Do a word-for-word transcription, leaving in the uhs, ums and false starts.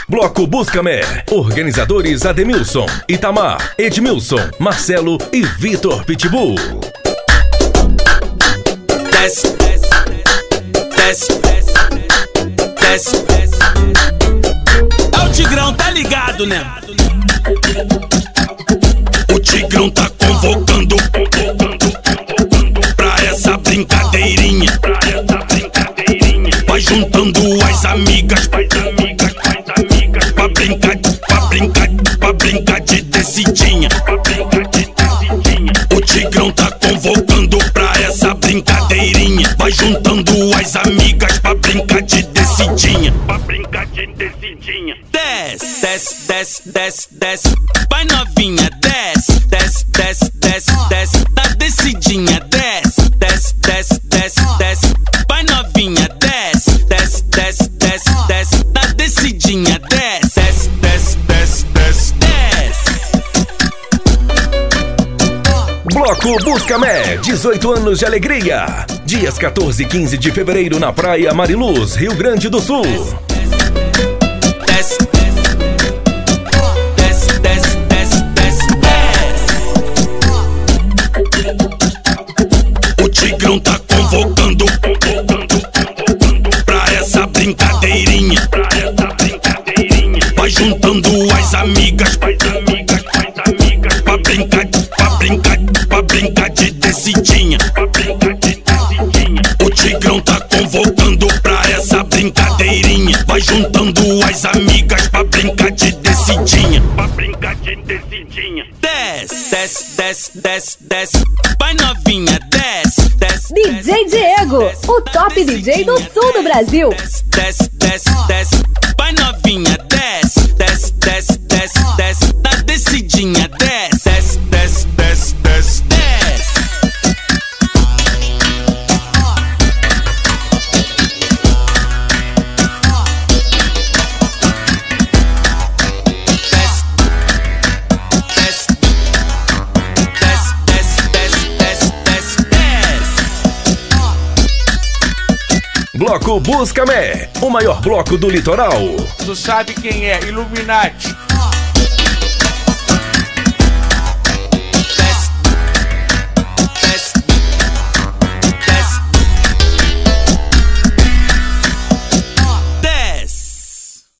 Bloco Buscamé. Organizadores Ademilson, Itamar, Edmilson, Marcelo e Vitor Pitbull. Desce, desce, desce, desce, desce. É o Tigrão, tá ligado, né? O Tigrão tá convocando pra essa brincadeirinha. Vai juntando as amigas pra brincar, pra brincar, pra brincar de descidinha. O Tigrão tá convocando pra essa brincadeirinha. Vai juntando as amigas pra brincar de descidinha. Pra brincar de descidinha. Desce, desce, desce, desce, desce. Vai novinha, desce, desce, desce, desce, desce. Na descidinha, desce, desce, desce, desce, desce. Vai novinha, desce, desce, desce, desce, desce. Na descidinha, desce, desce, desce, desce, desce. Bloco Buscamé, dezoito anos de alegria. Dias quatorze e quinze de fevereiro na Praia Mariluz, Rio Grande do Sul. Desce, desce, desce, desce, desce, desce. O Tigrão tá convocando pra essa brincadeirinha. Vai juntando as amigas pra brincar, pra brincar, pra brincar de descidinha. O Tigrão tá convocando pra essa brincadeirinha. Vai juntando as amigas pra brincar de descidinha. Pra brincar de descidinha. Desce, desce, desce, desce, desce. Vai novinha, desce, desce. D J Diego, o top D J do sul do Brasil. Desce, desce, desce, desce. Vai novinha, desce, desce, desce, desce, desce. Na descidinha, desce, desce, desce, desce, desce, desce. Bloco Buscamé, o maior bloco do litoral. Tu sabe quem é? Illuminati.